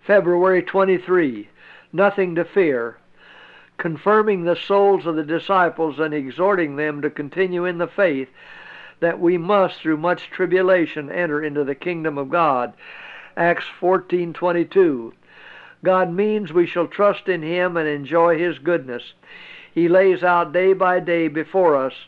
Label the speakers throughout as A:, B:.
A: February 23, Nothing to Fear. Confirming the souls of the disciples and exhorting them to continue in the faith, that we must through much tribulation enter into the kingdom of God. Acts 14:22. God means we shall trust in Him and enjoy His goodness. He lays out day by day before us,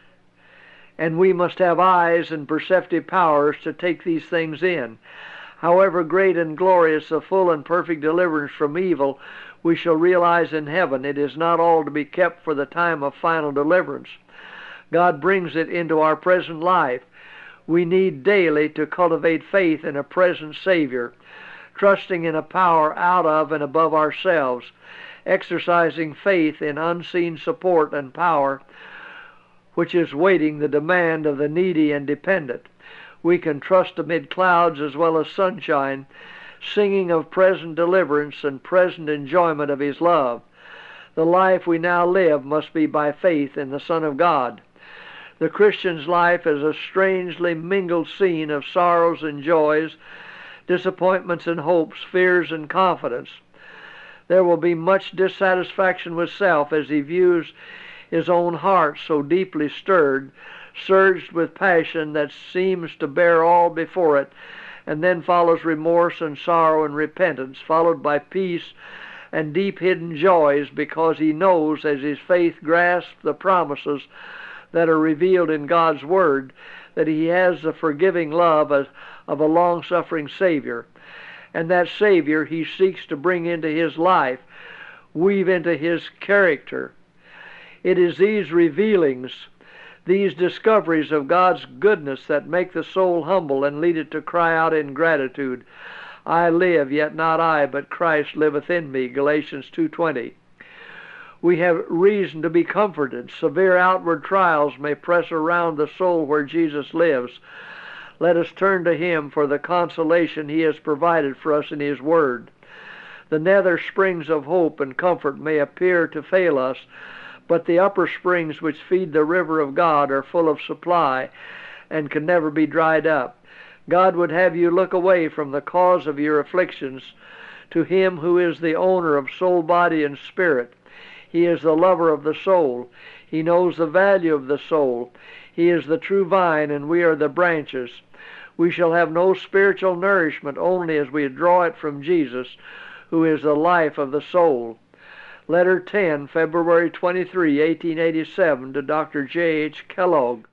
A: and we must have eyes and perceptive powers to take these things in. However great and glorious the full and perfect deliverance from evil we shall realize in heaven, it is not all to be kept for the time of final deliverance. God brings it into our present life. We need daily to cultivate faith in a present Savior, trusting in a power out of and above ourselves, exercising faith in unseen support and power, which is waiting the demand of the needy and dependent. We can trust amid clouds as well as sunshine, singing of present deliverance and present enjoyment of His love. The life we now live must be by faith in the Son of God. The Christian's life is a strangely mingled scene of sorrows and joys, disappointments and hopes, fears and confidence. There will be much dissatisfaction with self as he views his own heart so deeply stirred, surged with passion that seems to bear all before it, and then follows remorse and sorrow and repentance, followed by peace and deep hidden joys, because he knows as his faith grasps the promises that are revealed in God's Word that he has the forgiving love of a long-suffering Savior, and that Savior he seeks to bring into his life, weave into his character. It is these revealings, these discoveries of God's goodness that make the soul humble and lead it to cry out in gratitude, I live, yet not I, but Christ liveth in me, Galatians 2:20. We have reason to be comforted. Severe outward trials may press around the soul where Jesus lives. Let us turn to Him for the consolation He has provided for us in His Word. The nether springs of hope and comfort may appear to fail us, but the upper springs which feed the river of God are full of supply and can never be dried up. God would have you look away from the cause of your afflictions to Him who is the owner of soul, body, and spirit. He is the lover of the soul. He knows the value of the soul. He is the true vine, and we are the branches. We shall have no spiritual nourishment only as we draw it from Jesus, who is the life of the soul. Letter 10, February 23, 1887, to Dr. J. H. Kellogg.